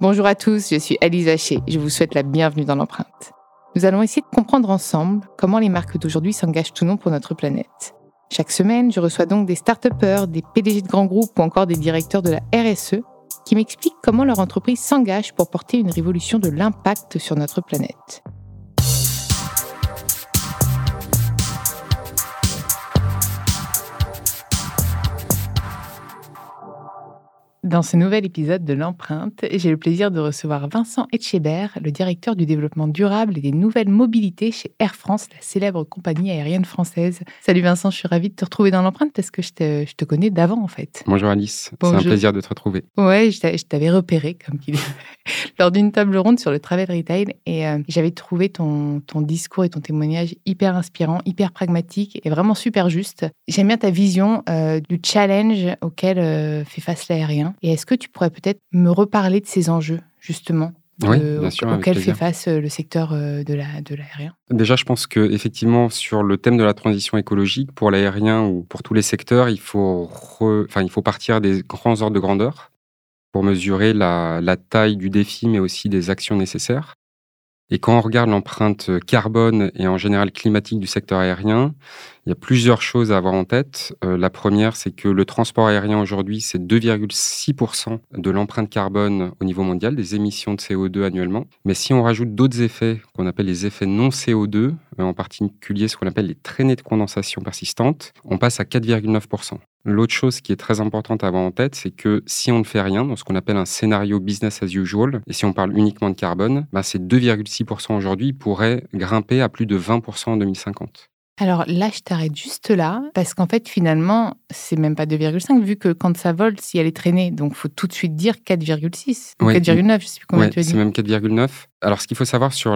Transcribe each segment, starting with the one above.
Bonjour à tous, je suis Alice Vacher. Je vous souhaite la bienvenue dans l'empreinte. Nous allons essayer de comprendre ensemble comment les marques d'aujourd'hui s'engagent ou non pour notre planète. Chaque semaine, je reçois donc des start-upers, des PDG de grands groupes ou encore des directeurs de la RSE qui m'expliquent comment leur entreprise s'engage pour porter une révolution de l'impact sur notre planète. Dans ce nouvel épisode de l'empreinte, j'ai le plaisir de recevoir Vincent Etchebert, le directeur du développement durable et des nouvelles mobilités chez Air France, la célèbre compagnie aérienne française. Salut Vincent, je suis ravie de te retrouver dans l'empreinte parce que je te connais d'avant en fait. Bonjour Alice, Bonjour. C'est un plaisir de te retrouver. Ouais, je t'avais repéré comme qu'il lors d'une table ronde sur le travel retail et j'avais trouvé ton discours et ton témoignage hyper inspirant, hyper pragmatique et vraiment super juste. J'aime bien ta vision du challenge auquel fait face l'aérien. Et est-ce que tu pourrais peut-être me reparler de ces enjeux, justement, Oui, bien sûr, auxquels avec fait plaisir. face le secteur de l'aérien? Déjà, je pense qu'effectivement, sur le thème de la transition écologique, pour l'aérien ou pour tous les secteurs, il faut partir des grands ordres de grandeur pour mesurer la taille du défi, mais aussi des actions nécessaires. Et quand on regarde l'empreinte carbone et en général climatique du secteur aérien, il y a plusieurs choses à avoir en tête. La première, c'est que le transport aérien aujourd'hui, c'est 2,6% de l'empreinte carbone au niveau mondial, des émissions de CO2 annuellement. Mais si on rajoute d'autres effets, qu'on appelle les effets non CO2, en particulier ce qu'on appelle les traînées de condensation persistantes, on passe à 4,9%. L'autre chose qui est très importante à avoir en tête, c'est que si on ne fait rien, dans ce qu'on appelle un scénario business as usual, et si on parle uniquement de carbone, ces 2,6% aujourd'hui pourraient grimper à plus de 20% en 2050. Alors là, je t'arrête juste là, parce qu'en fait, finalement, c'est même pas 2,5, vu que quand ça vole, si elle est traînée, donc il faut tout de suite dire 4,6, ou 4,9, je ne sais plus combien tu as dit. C'est même 4,9. Alors, ce qu'il faut savoir sur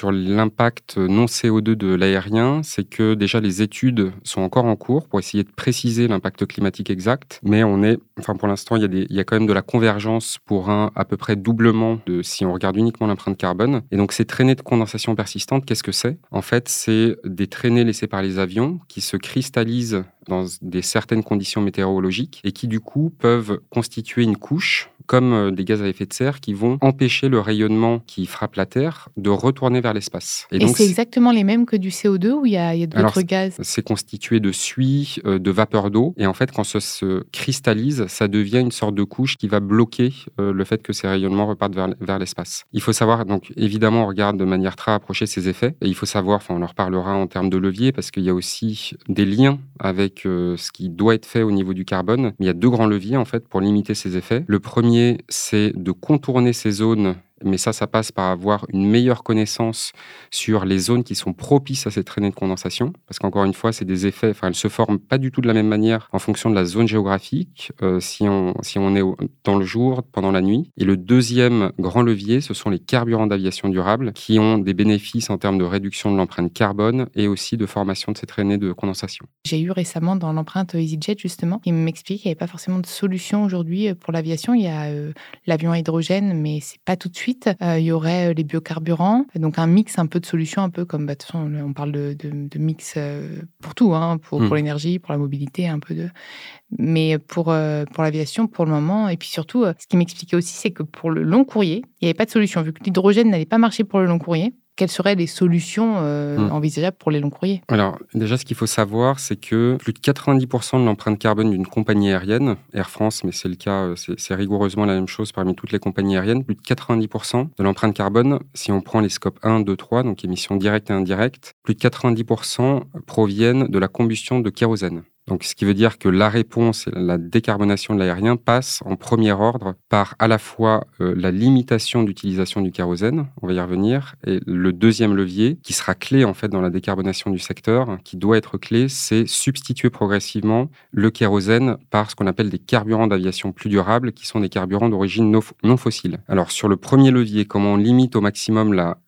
l'impact non CO2 de l'aérien, c'est que déjà les études sont encore en cours pour essayer de préciser l'impact climatique exact. Mais pour l'instant, il y a quand même de la convergence pour un à peu près doublement si on regarde uniquement l'empreinte carbone. Et donc, ces traînées de condensation persistantes, qu'est-ce que c'est ? En fait, c'est des traînées laissées par les avions qui se cristallisent dans certaines conditions météorologiques et qui, du coup, peuvent constituer une couche comme des gaz à effet de serre qui vont empêcher le rayonnement qui frappe la Terre de retourner vers l'espace. Et donc, c'est exactement les mêmes que du CO2 ou il y a d'autres gaz ? C'est constitué de suie, de vapeur d'eau. Et en fait, quand ça se cristallise, ça devient une sorte de couche qui va bloquer le fait que ces rayonnements repartent vers l'espace. Il faut savoir, donc évidemment, on regarde de manière très rapprochée ces effets. Et il faut savoir, on en reparlera en termes de levier, parce qu'il y a aussi des liens avec ce qui doit être fait au niveau du carbone. Mais il y a deux grands leviers, en fait, pour limiter ces effets. Le premier, c'est de contourner ces zones, mais ça passe par avoir une meilleure connaissance sur les zones qui sont propices à ces traînées de condensation, parce qu'encore une fois, c'est des effets, elles se forment pas du tout de la même manière en fonction de la zone géographique, si on est dans le jour, pendant la nuit. Et le deuxième grand levier, ce sont les carburants d'aviation durable, qui ont des bénéfices en termes de réduction de l'empreinte carbone et aussi de formation de ces traînées de condensation. J'ai eu récemment dans l'empreinte EasyJet, justement, qui m'explique qu'il n'y avait pas forcément de solution aujourd'hui pour l'aviation. Il y a l'avion à hydrogène, mais c'est pas tout de suite. Il y aurait les biocarburants, donc un mix un peu de solutions, un peu comme, de toute façon, on parle de mix pour tout, pour l'énergie, pour la mobilité, un peu de... Mais pour l'aviation, pour le moment, et puis surtout, ce qui m'expliquait aussi, c'est que pour le long courrier, il n'y avait pas de solution. Vu que l'hydrogène n'allait pas marcher pour le long courrier, quelles seraient les solutions envisageables pour les longs courriers ? Alors, déjà, ce qu'il faut savoir, c'est que plus de 90% de l'empreinte carbone d'une compagnie aérienne, Air France, mais c'est le cas, c'est rigoureusement la même chose parmi toutes les compagnies aériennes, plus de 90% de l'empreinte carbone, si on prend les scopes 1, 2, 3, donc émissions directes et indirectes, plus de 90% proviennent de la combustion de kérosène. Donc, ce qui veut dire que la réponse et la décarbonation de l'aérien passe en premier ordre par à la fois la limitation d'utilisation du kérosène, on va y revenir, et le deuxième levier, qui sera clé en fait dans la décarbonation du secteur, qui doit être clé, c'est substituer progressivement le kérosène par ce qu'on appelle des carburants d'aviation plus durables, qui sont des carburants d'origine non fossile. Alors, sur le premier levier, comment on limite au maximum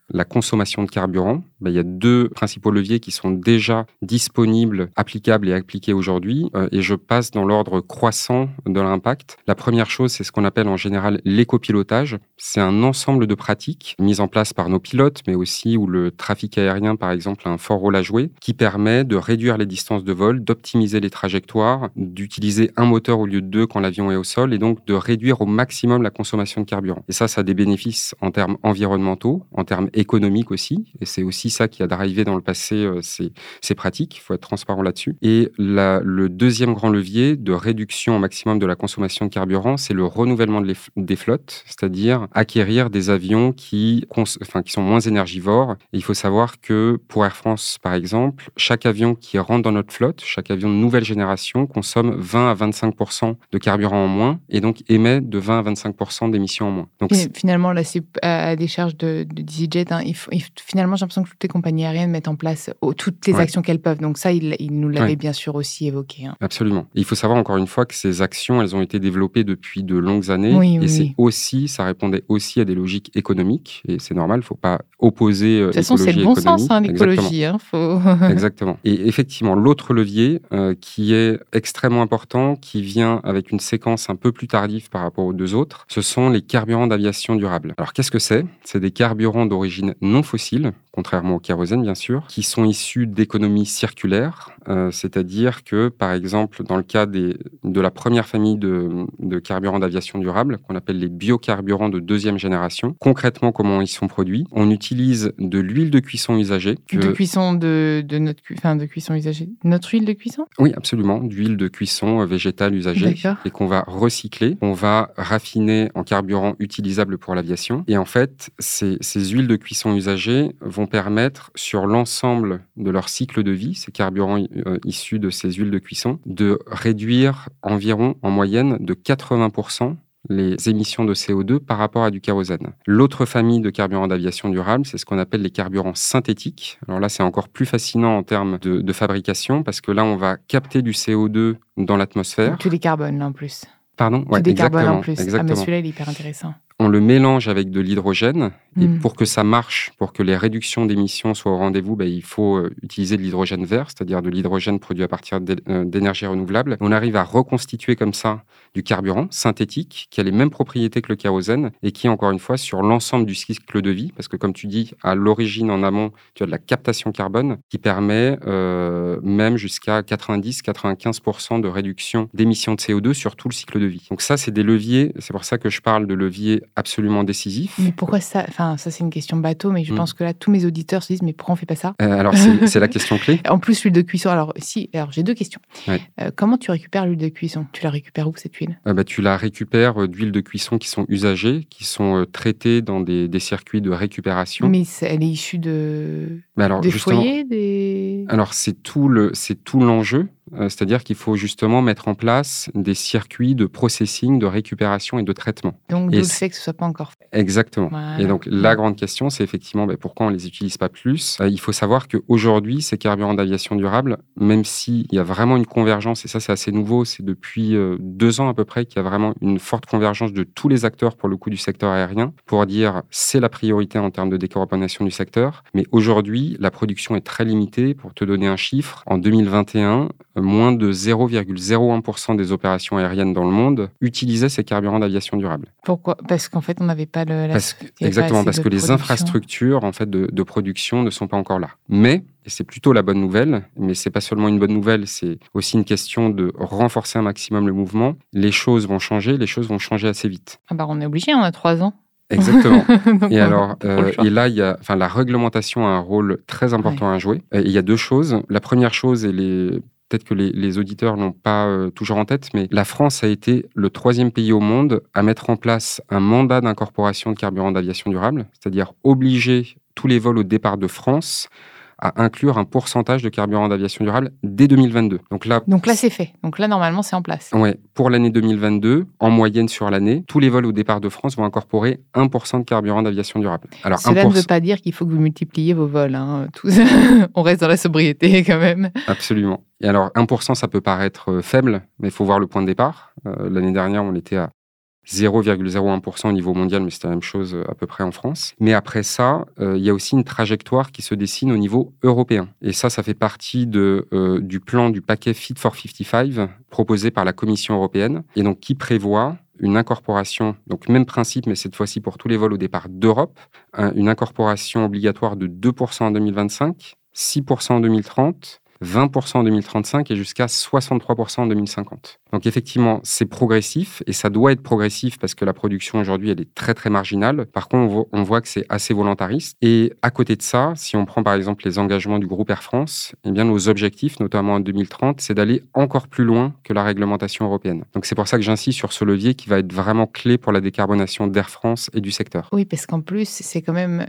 la consommation de carburant, il y a 2 principaux leviers qui sont déjà disponibles, applicables et appliqués aujourd'hui. Et je passe dans l'ordre croissant de l'impact. La première chose, c'est ce qu'on appelle en général l'écopilotage. C'est un ensemble de pratiques mises en place par nos pilotes, mais aussi où le trafic aérien, par exemple, a un fort rôle à jouer, qui permet de réduire les distances de vol, d'optimiser les trajectoires, d'utiliser un moteur au lieu de 2 quand l'avion est au sol, et donc de réduire au maximum la consommation de carburant. Et ça a des bénéfices en termes environnementaux, en termes économiques aussi, et c'est aussi ça qui a drivé dans le passé ces pratiques. Il faut être transparent là-dessus. Et le deuxième grand levier de réduction au maximum de la consommation de carburant, c'est le renouvellement des flottes, c'est-à-dire acquérir des avions qui sont moins énergivores. Et il faut savoir que pour Air France, par exemple, chaque avion qui rentre dans notre flotte, chaque avion de nouvelle génération, consomme 20 à 25% de carburant en moins et donc émet de 20 à 25% d'émissions en moins. Donc, finalement, là, c'est à des charges d'EasyJet. Finalement, j'ai l'impression que toutes les compagnies aériennes mettent en place toutes les actions qu'elles peuvent. Donc ça, il nous l'avait bien sûr aussi évoqué. Absolument. Et il faut savoir encore une fois que ces actions, elles ont été développées depuis de longues années. Ça répondait aussi à des logiques économiques. Et c'est normal, il ne faut pas opposer de toute façon, c'est le bon sens, l'écologie. Exactement. Et effectivement, l'autre levier qui est extrêmement important, qui vient avec une séquence un peu plus tardive par rapport aux 2 autres, ce sont les carburants d'aviation durable. Alors, qu'est-ce que c'est ? C'est des carburants d'origine non fossile, contrairement au kérosène, bien sûr, qui sont issus d'économies circulaires, c'est-à-dire que, par exemple, dans le cas de la première famille de carburants d'aviation durable, qu'on appelle les biocarburants de 2e génération, concrètement, comment ils sont produits ? On utilise de l'huile de cuisson usagée. De cuisson de cuisson usagée. Notre huile de cuisson ? Oui, absolument. D'huile de cuisson végétale usagée. D'accord. Et qu'on va recycler. On va raffiner en carburant utilisable pour l'aviation. Et en fait, ces huiles de cuisson usagées vont permettre, sur l'ensemble de leur cycle de vie, ces carburants issus de ces huiles de cuisson, de réduire environ, en moyenne, de 80% les émissions de CO2 par rapport à du kérosène. L'autre famille de carburants d'aviation durable, c'est ce qu'on appelle les carburants synthétiques. Alors là, c'est encore plus fascinant en termes de fabrication, parce que là, on va capter du CO2 dans l'atmosphère. Tu décarbones, là, en plus. Pardon ? Tu décarbones en plus. Exactement. Ah, mais celui-là, il est hyper intéressant. On le mélange avec de l'hydrogène. Et pour que ça marche, pour que les réductions d'émissions soient au rendez-vous, il faut utiliser de l'hydrogène vert, c'est-à-dire de l'hydrogène produit à partir d'énergie renouvelable. On arrive à reconstituer comme ça du carburant synthétique qui a les mêmes propriétés que le kérosène et qui, encore une fois, sur l'ensemble du cycle de vie, parce que comme tu dis, à l'origine, en amont, tu as de la captation carbone qui permet même jusqu'à 90-95% de réduction d'émissions de CO2 sur tout le cycle de vie. Donc ça, c'est des leviers, c'est pour ça que je parle de leviers absolument décisifs. Mais pourquoi ça ? Enfin, ça, c'est une question bateau, mais je pense que là, tous mes auditeurs se disent, mais pourquoi on ne fait pas ça ? Alors, c'est la question clé. En plus, l'huile de cuisson. Alors, j'ai 2 questions. Ouais. Comment tu récupères l'huile de cuisson ? Tu la récupères où, cette huile ? Tu la récupères d'huiles de cuisson qui sont usagées, qui sont traitées dans des circuits de récupération. Mais elle est issue des foyers Alors, c'est tout l'enjeu. C'est-à-dire qu'il faut justement mettre en place des circuits de processing, de récupération et de traitement. Donc, d'où le fait que ce ne soit pas encore fait. Exactement. Voilà. Et donc, la grande question, c'est effectivement pourquoi on ne les utilise pas plus. Il faut savoir qu'aujourd'hui, ces carburants d'aviation durable, même s'il y a vraiment une convergence, et ça, c'est assez nouveau, c'est depuis 2 ans à peu près qu'il y a vraiment une forte convergence de tous les acteurs, pour le coup, du secteur aérien, pour dire c'est la priorité en termes de décarbonation du secteur. Mais aujourd'hui, la production est très limitée. Pour te donner un chiffre, en 2021, moins de 0,01% des opérations aériennes dans le monde utilisaient ces carburants d'aviation durable. Pourquoi ? Parce qu'en fait, on n'avait pas Exactement, parce que les infrastructures en fait, de production ne sont pas encore là. Mais, et c'est plutôt la bonne nouvelle, mais c'est pas seulement une bonne nouvelle, c'est aussi une question de renforcer un maximum le mouvement. Les choses vont changer assez vite. On est obligé, on a 3 ans. Exactement. Et alors, et là, la réglementation a un rôle très important à jouer. Et il y a 2 choses. La première chose, peut-être que les auditeurs n'ont pas toujours en tête, mais la France a été le 3e pays au monde à mettre en place un mandat d'incorporation de carburant d'aviation durable, c'est-à-dire obliger tous les vols au départ de France à inclure un pourcentage de carburant d'aviation durable dès 2022. Donc là, c'est fait. Donc là, normalement, c'est en place. Oui, pour l'année 2022, en moyenne sur l'année, tous les vols au départ de France vont incorporer 1% de carburant d'aviation durable. Alors, cela ne veut pas dire qu'il faut que vous multipliez vos vols. On reste dans la sobriété quand même. Absolument. Et alors, 1%, ça peut paraître faible, mais il faut voir le point de départ. L'année dernière, on était à 0,01% au niveau mondial, mais c'est la même chose à peu près en France. Mais après ça, il y a aussi une trajectoire qui se dessine au niveau européen. Et ça fait partie du plan du paquet Fit for 55 proposé par la Commission européenne et donc qui prévoit une incorporation, donc même principe, mais cette fois-ci pour tous les vols au départ d'Europe, une incorporation obligatoire de 2% en 2025, 6% en 2030, 20% en 2035 et jusqu'à 63% en 2050. Donc effectivement, c'est progressif et ça doit être progressif parce que la production aujourd'hui, elle est très très marginale. Par contre, on voit que c'est assez volontariste. Et à côté de ça, si on prend par exemple les engagements du groupe Air France, eh bien nos objectifs, notamment en 2030, c'est d'aller encore plus loin que la réglementation européenne. Donc c'est pour ça que j'insiste sur ce levier qui va être vraiment clé pour la décarbonation d'Air France et du secteur. Oui, parce qu'en plus, c'est quand même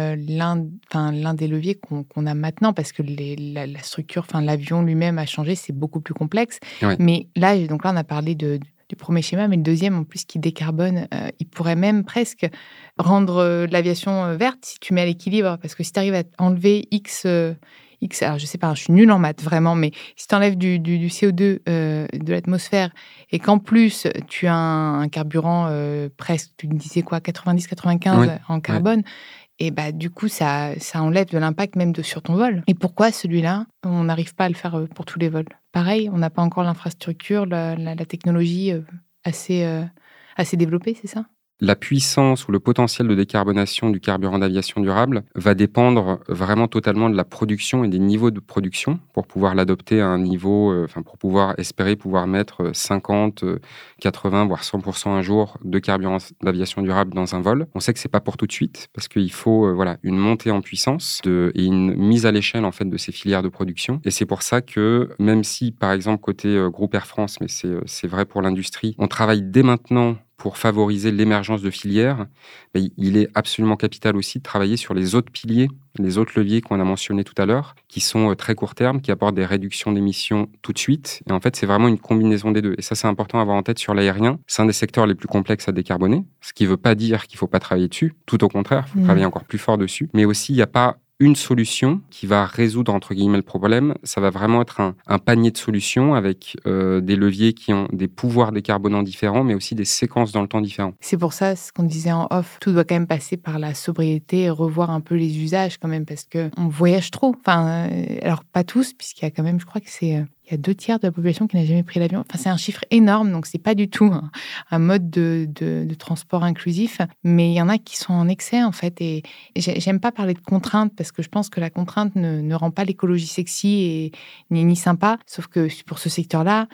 l'un des leviers qu'on a maintenant parce que la structure, l'avion lui-même a changé, c'est beaucoup plus complexe. Ouais. Mais là, on a parlé du premier schéma, mais le deuxième, en plus, qui décarbone, il pourrait même presque rendre l'aviation verte si tu mets à l'équilibre. Parce que si tu arrives à enlever X, alors je sais pas, je suis nulle en maths, vraiment, mais si tu enlèves du CO2 de l'atmosphère et qu'en plus, tu as un carburant presque, tu me disais quoi, 90-95 en carbone, et bah, du coup, ça enlève de l'impact même sur ton vol. Et pourquoi celui-là, on n'arrive pas à le faire pour tous les vols? Pareil, on n'a pas encore l'infrastructure, la technologie assez développée, c'est ça? La puissance ou le potentiel de décarbonation du carburant d'aviation durable va dépendre vraiment totalement de la production et des niveaux de production pour pouvoir l'adopter à un niveau, pour pouvoir espérer pouvoir mettre 50, 80, voire 100% un jour de carburant d'aviation durable dans un vol. On sait que c'est pas pour tout de suite parce qu'il faut une montée en puissance et une mise à l'échelle en fait de ces filières de production. Et c'est pour ça que même si par exemple côté groupe Air France, mais c'est vrai pour l'industrie, on travaille dès maintenant pour favoriser l'émergence de filières, il est absolument capital aussi de travailler sur les autres piliers, les autres leviers qu'on a mentionnés tout à l'heure, qui sont très court terme, qui apportent des réductions d'émissions tout de suite. Et en fait, c'est vraiment une combinaison des deux. Et ça, c'est important à avoir en tête sur l'aérien. C'est un des secteurs les plus complexes à décarboner, ce qui ne veut pas dire qu'il ne faut pas travailler dessus. Tout au contraire, il faut travailler encore plus fort dessus. Mais aussi, il n'y a pas une solution qui va résoudre, entre guillemets, le problème. Ça va vraiment être un panier de solutions avec des leviers qui ont des pouvoirs décarbonants différents, mais aussi des séquences dans le temps différents. C'est pour ça, ce qu'on disait en off, tout doit quand même passer par la sobriété et revoir un peu les usages quand même, parce qu'on voyage trop. Alors, pas tous, puisqu'il y a quand même, je crois que c'est... Il y a 2/3 de la population qui n'a jamais pris l'avion. C'est un chiffre énorme, donc c'est pas du tout un mode de transport inclusif. Mais il y en a qui sont en excès, en fait. Et j'aime pas parler de contrainte, parce que je pense que la contrainte ne rend pas l'écologie sexy ni sympa. Sauf que pour ce secteur-là,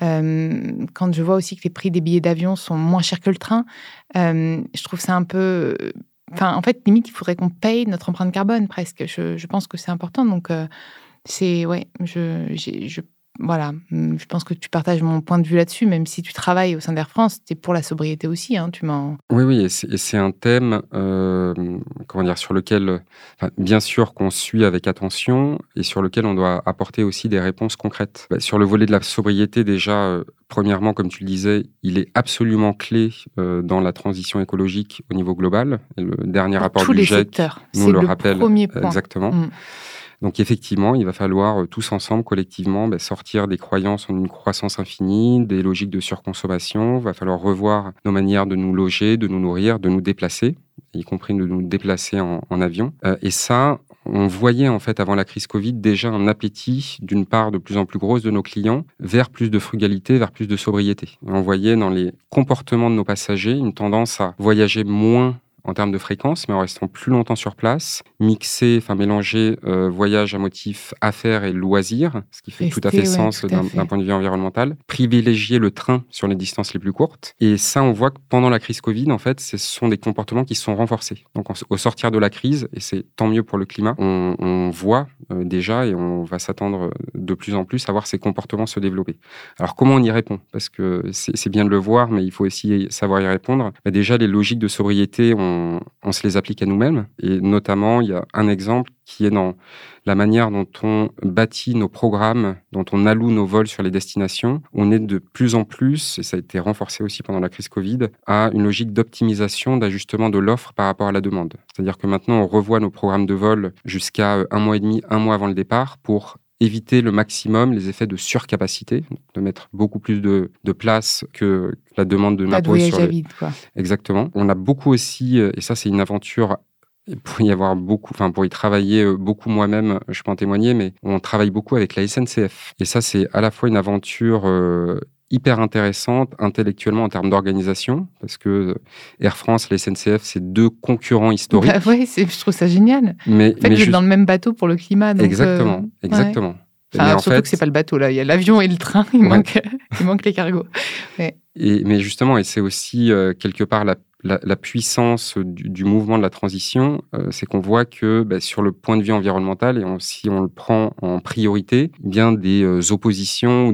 quand je vois aussi que les prix des billets d'avion sont moins chers que le train, je trouve ça un peu... en fait, limite, il faudrait qu'on paye notre empreinte carbone, presque. Je pense que c'est important. Donc, voilà, je pense que tu partages mon point de vue là-dessus, même si tu travailles au sein d'Air France, tu es pour la sobriété aussi. Oui, et c'est un thème sur lequel, bien sûr, qu'on suit avec attention et sur lequel on doit apporter aussi des réponses concrètes. Sur le volet de la sobriété, déjà, premièrement, comme tu le disais, il est absolument clé dans la transition écologique au niveau global. Et le dernier rapport du GIEC nous le rappelle. Premier point. Exactement. Donc effectivement, il va falloir tous ensemble, collectivement, sortir des croyances en une croissance infinie, des logiques de surconsommation. Il va falloir revoir nos manières de nous loger, de nous nourrir, de nous déplacer, y compris de nous déplacer en avion. Et ça, on voyait en fait avant la crise Covid déjà un appétit d'une part de plus en plus grosse de nos clients vers plus de frugalité, vers plus de sobriété. Et on voyait dans les comportements de nos passagers une tendance à voyager moins en termes de fréquence, mais en restant plus longtemps sur place, mélanger voyage à motif affaires et loisirs, ce qui fait tout à fait sens d'un point de vue environnemental, privilégier le train sur les distances les plus courtes. Et ça, on voit que pendant la crise Covid, en fait, ce sont des comportements qui se sont renforcés. Donc, au sortir de la crise, et c'est tant mieux pour le climat, on voit déjà, et on va s'attendre de plus en plus à voir ces comportements se développer. Alors, comment on y répond? Parce que c'est bien de le voir, mais il faut aussi savoir y répondre. Déjà, les logiques de sobriété, on se les applique à nous-mêmes. Et notamment, il y a un exemple qui est dans la manière dont on bâtit nos programmes, dont on alloue nos vols sur les destinations. On est de plus en plus, et ça a été renforcé aussi pendant la crise Covid, à une logique d'optimisation, d'ajustement de l'offre par rapport à la demande. C'est-à-dire que maintenant, on revoit nos programmes de vol jusqu'à 1 mois et demi, 1 mois avant le départ pour éviter le maximum les effets de surcapacité, de mettre beaucoup plus de place que la demande de Pas de n'impose voyage sur à les... vide, quoi. Exactement. On a beaucoup aussi, et ça c'est une aventure, pour y avoir beaucoup, enfin pour y travailler beaucoup moi-même, je peux en témoigner, mais on travaille beaucoup avec la SNCF. Et ça c'est à la fois une aventure hyper intéressante intellectuellement en termes d'organisation, parce que Air France et la SNCF, c'est deux concurrents historiques. Bah ouais, je trouve ça génial. Mais, En fait, vous êtes dans le même bateau pour le climat, donc exactement, ouais. exactement. Enfin, Mais en surtout fait, que c'est pas le bateau là, il y a l'avion et le train, il manque les cargos. Ouais. mais justement, et c'est aussi quelque part la puissance du mouvement de la transition, c'est qu'on voit que sur le point de vue environnemental, et si on le prend en priorité, bien des oppositions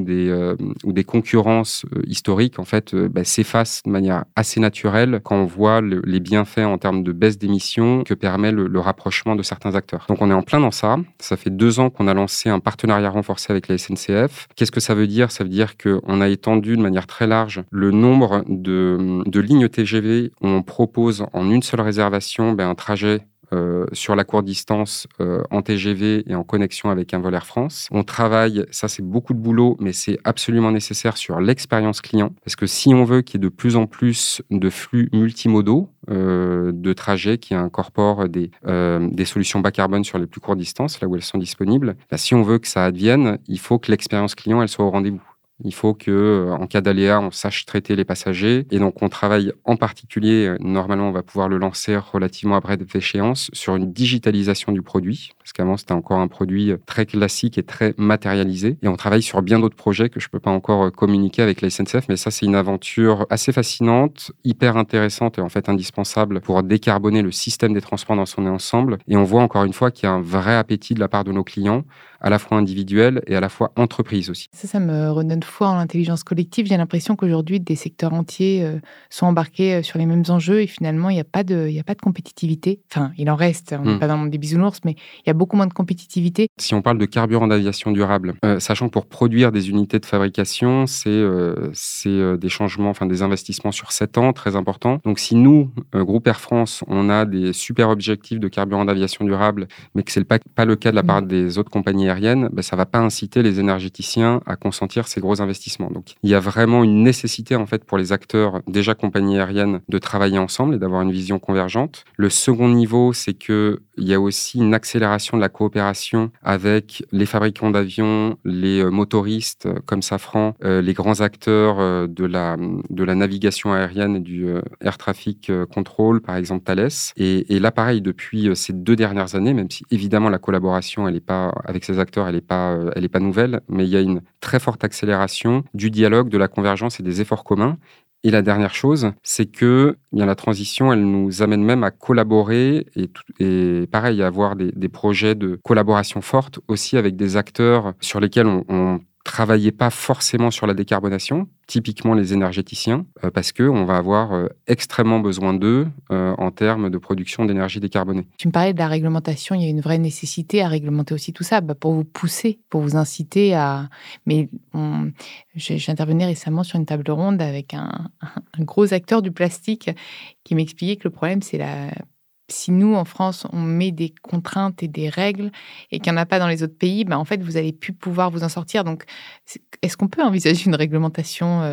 ou des concurrences historiques en fait s'effacent de manière assez naturelle quand on voit les bienfaits en termes de baisse d'émissions que permet le rapprochement de certains acteurs. Donc on est en plein dans ça. Ça fait 2 ans qu'on a lancé un partenariat renforcé avec la SNCF. Qu'est-ce que ça veut dire ? Ça veut dire qu'on a étendu de manière très large le nombre de lignes TGV où on propose en une seule réservation un trajet sur la courte distance en TGV et en connexion avec un vol Air France. On travaille, ça c'est beaucoup de boulot, mais c'est absolument nécessaire sur l'expérience client, parce que si on veut qu'il y ait de plus en plus de flux multimodaux, de trajets qui incorporent des solutions bas carbone sur les plus courtes distances, là où elles sont disponibles, si on veut que ça advienne, il faut que l'expérience client elle soit au rendez-vous. Il faut que, en cas d'aléa, on sache traiter les passagers. Et donc, on travaille en particulier, normalement, on va pouvoir le lancer relativement à brève échéance, sur une digitalisation du produit. Parce qu'avant, c'était encore un produit très classique et très matérialisé. Et on travaille sur bien d'autres projets que je ne peux pas encore communiquer avec la SNCF. Mais ça, c'est une aventure assez fascinante, hyper intéressante et en fait indispensable pour décarboner le système des transports dans son ensemble. Et on voit encore une fois qu'il y a un vrai appétit de la part de nos clients, à la fois individuels et à la fois entreprises aussi. Ça me redonne foi en l'intelligence collective. J'ai l'impression qu'aujourd'hui, des secteurs entiers sont embarqués sur les mêmes enjeux et finalement, il n'y a pas de compétitivité. Enfin, il en reste, on n'est pas dans le monde des bisounours, mais il y a beaucoup moins de compétitivité. Si on parle de carburant d'aviation durable, sachant que pour produire des unités de fabrication, c'est des changements, enfin des investissements sur 7 ans très importants. Donc si nous, groupe Air France, on a des super objectifs de carburant d'aviation durable, mais que ce n'est pas le cas de la part des autres compagnies aériennes, ça ne va pas inciter les énergéticiens à consentir ces gros investissements. Donc il y a vraiment une nécessité en fait pour les acteurs déjà compagnies aériennes de travailler ensemble et d'avoir une vision convergente. Le second niveau, c'est qu'il y a aussi une accélération de la coopération avec les fabricants d'avions, les motoristes comme Safran, les grands acteurs de la navigation aérienne et du Air Traffic Control, par exemple Thales. Et là, pareil, depuis ces 2 dernières années, même si évidemment la collaboration elle est pas, avec ces acteurs, elle est pas nouvelle, mais il y a une très forte accélération du dialogue, de la convergence et des efforts communs. Et la dernière chose, c'est que la transition, elle nous amène même à collaborer et pareil, à avoir des projets de collaboration forte aussi avec des acteurs sur lesquels on travaillait pas forcément sur la décarbonation, typiquement les énergéticiens, parce qu'on va avoir extrêmement besoin d'eux en termes de production d'énergie décarbonée. Tu me parlais de la réglementation, il y a une vraie nécessité à réglementer aussi tout ça, pour vous pousser, pour vous inciter à... Mais j'intervenais récemment sur une table ronde avec un gros acteur du plastique qui m'expliquait que le problème, c'est si nous, en France, on met des contraintes et des règles et qu'il n'y en a pas dans les autres pays, en fait, vous n'allez plus pouvoir vous en sortir. Donc, est-ce qu'on peut envisager une réglementation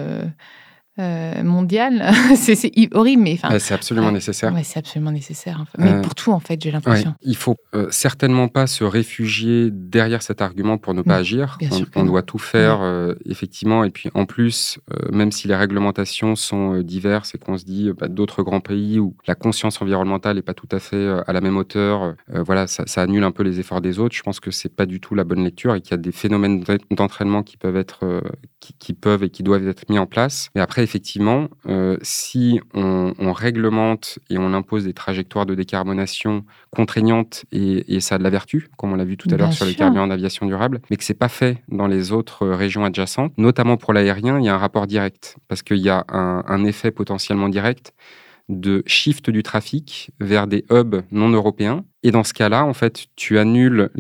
mondiale? C'est horrible, mais... c'est absolument nécessaire. Ouais, c'est absolument nécessaire. Mais pour tout, en fait, j'ai l'impression. Ouais, il ne faut certainement pas se réfugier derrière cet argument pour ne pas agir. On doit tout faire, effectivement. Et puis, en plus, même si les réglementations sont diverses et qu'on se dit d'autres grands pays où la conscience environnementale n'est pas tout à fait à la même hauteur, ça annule un peu les efforts des autres. Je pense que ce n'est pas du tout la bonne lecture et qu'il y a des phénomènes d'entraînement qui peuvent être... qui peuvent et qui doivent être mis en place. Mais après, effectivement, si on réglemente et on impose des trajectoires de décarbonation contraignantes, et ça a de la vertu, comme on l'a vu tout à l'heure sur les carburants d'aviation durable, mais que ce n'est pas fait dans les autres régions adjacentes, notamment pour l'aérien, il y a un rapport direct, parce qu'il y a un effet potentiellement direct de shift du trafic vers des hubs non européens. Et dans ce cas-là, en fait, tu annules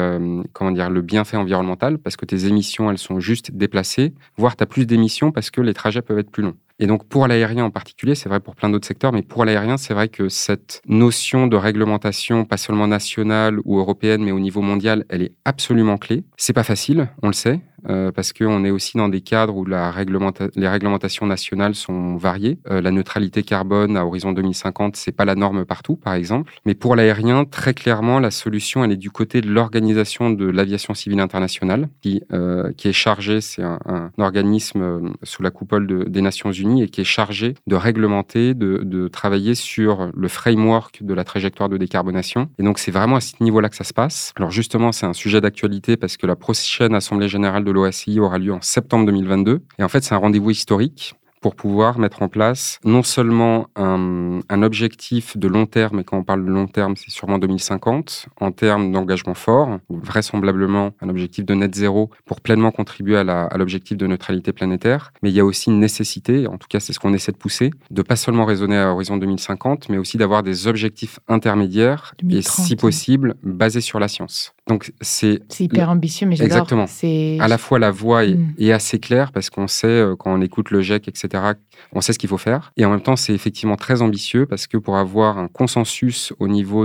le bienfait environnemental parce que tes émissions, elles sont juste déplacées, voire tu as plus d'émissions parce que les trajets peuvent être plus longs. Et donc, pour l'aérien en particulier, c'est vrai pour plein d'autres secteurs, mais pour l'aérien, c'est vrai que cette notion de réglementation, pas seulement nationale ou européenne, mais au niveau mondial, elle est absolument clé. C'est pas facile, on le sait, parce qu'on est aussi dans des cadres où les réglementations nationales sont variées. La neutralité carbone à horizon 2050, c'est pas la norme partout, par exemple. Mais pour l'aérien, très clairement, la solution, elle est du côté de l'Organisation de l'aviation civile internationale, qui est chargée, c'est un organisme sous la coupole des Nations Unies et qui est chargé de réglementer, de travailler sur le framework de la trajectoire de décarbonation. Et donc, c'est vraiment à ce niveau-là que ça se passe. Alors justement, c'est un sujet d'actualité parce que la prochaine Assemblée générale de l'OACI aura lieu en septembre 2022. Et en fait, c'est un rendez-vous historique pour pouvoir mettre en place non seulement un objectif de long terme, et quand on parle de long terme, c'est sûrement 2050, en termes d'engagement fort, vraisemblablement un objectif de net zéro pour pleinement contribuer à l'objectif de neutralité planétaire, mais il y a aussi une nécessité, en tout cas c'est ce qu'on essaie de pousser, de pas seulement raisonner à horizon 2050, mais aussi d'avoir des objectifs intermédiaires 2030, et si possible basés sur la science. Donc c'est hyper ambitieux, mais j'adore. Exactement. À la fois la voie est assez claire parce qu'on sait, quand on écoute le GIEC, etc., on sait ce qu'il faut faire. Et en même temps, c'est effectivement très ambitieux parce que pour avoir un consensus au niveau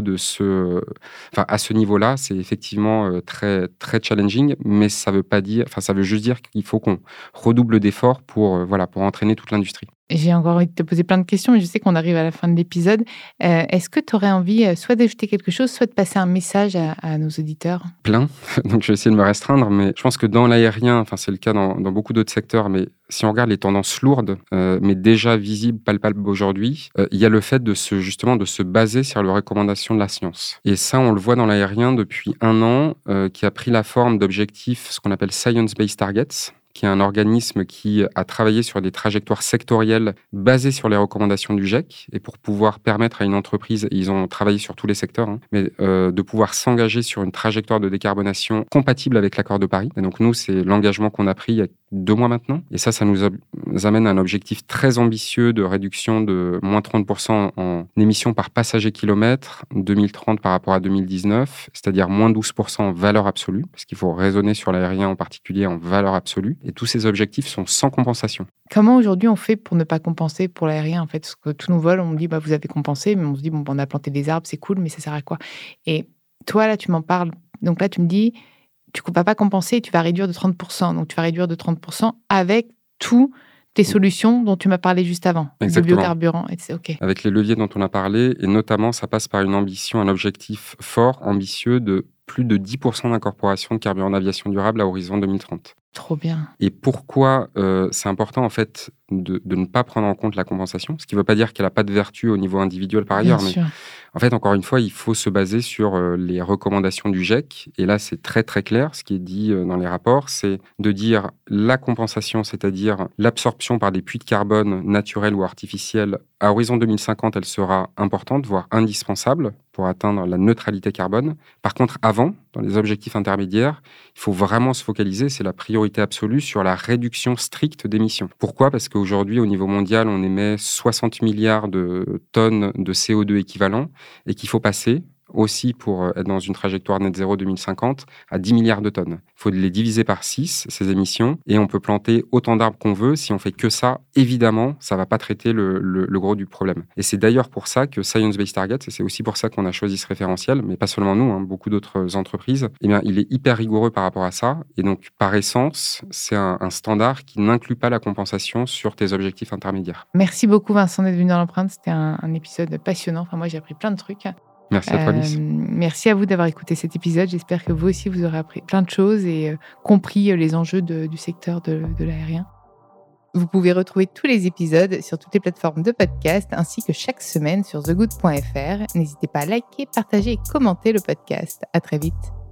à ce niveau-là, c'est effectivement très, très challenging, mais ça veut juste dire qu'il faut qu'on redouble d'efforts pour entraîner toute l'industrie. J'ai encore envie de te poser plein de questions, mais je sais qu'on arrive à la fin de l'épisode. Est-ce que tu aurais envie soit d'ajouter quelque chose, soit de passer un message à nos auditeurs ? Plein, donc je vais essayer de me restreindre, mais je pense que dans l'aérien, c'est le cas dans beaucoup d'autres secteurs, mais si on regarde les tendances lourdes, mais déjà visibles, palpables aujourd'hui, il y a le fait de se baser sur les recommandations de la science. Et ça, on le voit dans l'aérien depuis 1 an, qui a pris la forme d'objectifs, ce qu'on appelle Science-Based Targets, qui est un organisme qui a travaillé sur des trajectoires sectorielles basées sur les recommandations du GIEC. Et pour pouvoir permettre à une entreprise, ils ont travaillé sur tous les secteurs, mais de pouvoir s'engager sur une trajectoire de décarbonation compatible avec l'accord de Paris. Et donc nous, c'est l'engagement qu'on a pris il y a 2 mois maintenant. Et ça nous amène à un objectif très ambitieux de réduction de moins 30% en émissions par passager kilomètre 2030 par rapport à 2019, c'est-à-dire moins 12% en valeur absolue, parce qu'il faut raisonner sur l'aérien en particulier en valeur absolue. Et tous ces objectifs sont sans compensation. Comment aujourd'hui on fait pour ne pas compenser pour l'aérien en fait ? Parce que tous nos vols, on me dit vous avez compensé, mais on se dit on a planté des arbres, c'est cool, mais ça sert à quoi ? Et toi là, tu m'en parles. Donc là, tu me dis, tu ne vas pas compenser, tu vas réduire de 30%. Donc tu vas réduire de 30% avec toutes tes solutions dont tu m'as parlé juste avant. Exactement. Le biocarburant, etc. Okay. Avec les leviers dont on a parlé, et notamment ça passe par une ambition, un objectif fort, ambitieux de plus de 10% d'incorporation de carburant d'aviation durable à horizon 2030. Trop bien. Et pourquoi c'est important en fait de ne pas prendre en compte la compensation, ce qui ne veut pas dire qu'elle n'a pas de vertu au niveau individuel par ailleurs, mais en fait encore une fois il faut se baser sur les recommandations du GIEC, et là c'est très très clair, ce qui est dit dans les rapports, c'est de dire la compensation, c'est-à-dire l'absorption par des puits de carbone naturels ou artificiels, à horizon 2050 elle sera importante, voire indispensable pour atteindre la neutralité carbone. Par contre, avant, dans les objectifs intermédiaires, il faut vraiment se focaliser, c'est la priorité absolue, sur la réduction stricte d'émissions. Pourquoi ? Parce qu'aujourd'hui, au niveau mondial, on émet 60 milliards de tonnes de CO2 équivalent et qu'il faut passer aussi pour être dans une trajectoire net zéro 2050 à 10 milliards de tonnes. Il faut les diviser par 6, ces émissions, et on peut planter autant d'arbres qu'on veut. Si on fait que ça, évidemment, ça ne va pas traiter le gros du problème. Et c'est d'ailleurs pour ça que Science-Based Targets, et c'est aussi pour ça qu'on a choisi ce référentiel, mais pas seulement nous, beaucoup d'autres entreprises, il est hyper rigoureux par rapport à ça. Et donc, par essence, c'est un standard qui n'inclut pas la compensation sur tes objectifs intermédiaires. Merci beaucoup, Vincent, d'être venu dans l'empreinte. C'était un épisode passionnant. Moi, j'ai appris plein de trucs. Merci à toi, Lise. Merci à vous d'avoir écouté cet épisode. J'espère que vous aussi, vous aurez appris plein de choses et compris les enjeux du secteur de l'aérien. Vous pouvez retrouver tous les épisodes sur toutes les plateformes de podcast ainsi que chaque semaine sur thegood.fr. N'hésitez pas à liker, partager et commenter le podcast. À très vite.